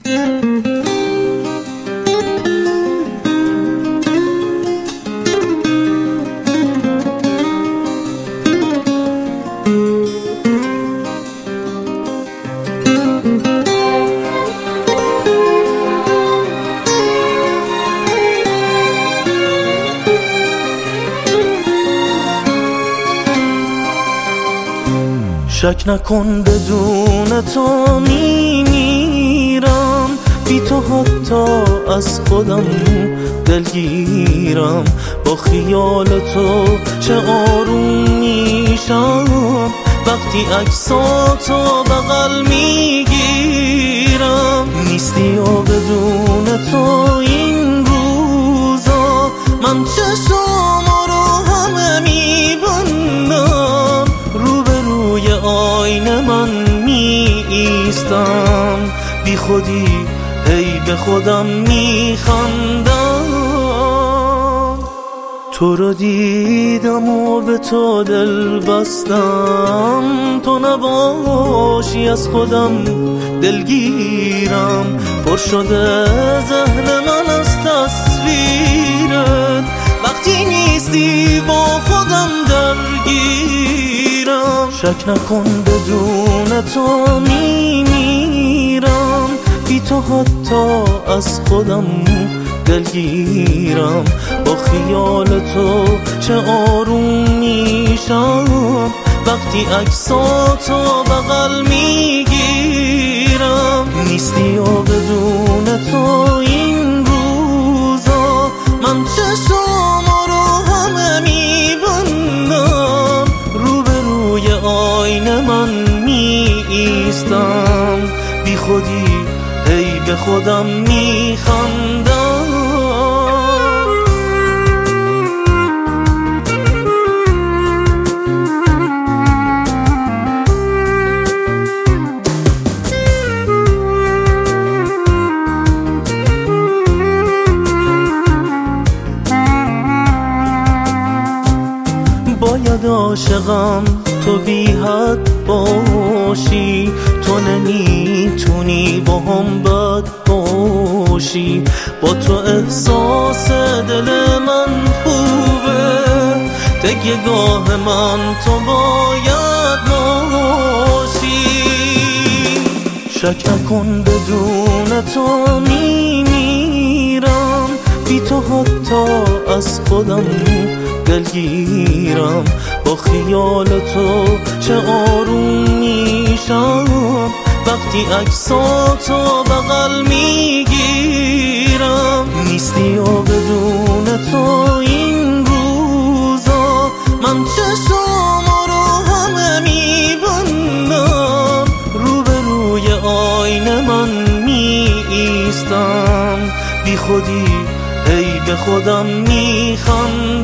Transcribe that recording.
شک نکن بدون تو میمیرم، بی تو حتی از خودم دلگیرم. با خیال تو چه آروم میشم، وقتی عکساتو بغل میگیرم. نیستی و بدون تو این روزا من چشم‌ها رو همه میبندم. روبروی آینه من می ایستم، بی خودی هی به خودم میخندم. تو رو دیدم و به تو دل بستم، تو نباشی از خودم دلگیرم. پر شده ذهن من از تصویرت، وقتی نیستی با خودم درگیرم. شک نکن بدون تو میمیرم، بی تو حتی از خودم دلگیرم. با خیال تو چه آروم میشم، وقتی عکساتو بغل میگیرم. نیستی و بدون تو این روزا من چشم‌ها رو همه میبندم. روبروی آینه من می ایستم، بی خودی هی به خودم میخندم. باید عاشقم تو بی حد باشی، تو نمیتونی با هم بد باشی. با تو احساس دل من خوبه، تکیه گاه من تو باید باشی. شک نکن بدون تو میمیرم، بی تو حتی از خودم دلگیرم. با خیال تو چه آروم میشم، وقتی عکساتو بغل میگیرم. نیستی و بدون تو این روزا من چشم‌ها رو همه میبندم. روبروی آینه من می ایستم، بی خودی هی به خودم میخندم.